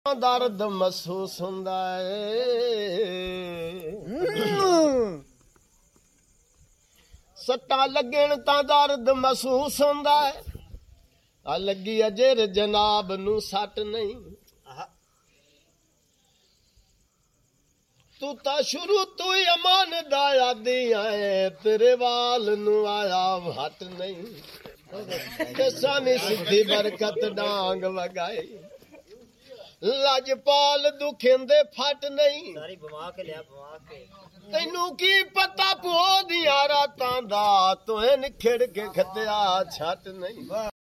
ਦਰਦ ਮਹਿਸੂਸ ਹੁੰਦਾ ਏ ਸੱਟਾਂ ਲੱਗਣ ਤਾਂ ਦਰਦ ਮਹਿਸੂਸ ਹੁੰਦਾ ਏ ਆ ਲੱਗੀ ਅਜਰ ਜਨਾਬ ਨੂੰ ਸੱਟ ਨਹੀਂ ਤੂੰ ਤਾਂ ਸ਼ੁਰੂ ਤੋਂ ਹੀ ਅਮਾਨ ਦਾ ਆਦੀ ਆਏ ਤੇਰੇ ਵਾਲ ਨੂੰ ਆਇਆ ਹੱਟ ਨਹੀਂ ਕਿਸਾਨੀ ਸਿੱਧੀ ਬਰਕਤ ਡਾਂਗ ਵਗਾਈ ਲਜਪਾਲ ਦੁਖਿੰਦੇ ਫਟ ਨਹੀਂ ਸਾਰੀ ਬਵਾ ਕੇ ਲਿਆ ਬਵਾ ਕੇ ਤੈਨੂੰ ਕੀ ਪਤਾ ਭੋ ਦੀਆਂ ਰਾਤਾਂ ਦਾ ਤੂੰ ਨਿਖੜ ਕੇ ਖਤਿਆ ਛੱਟ ਨਹੀਂ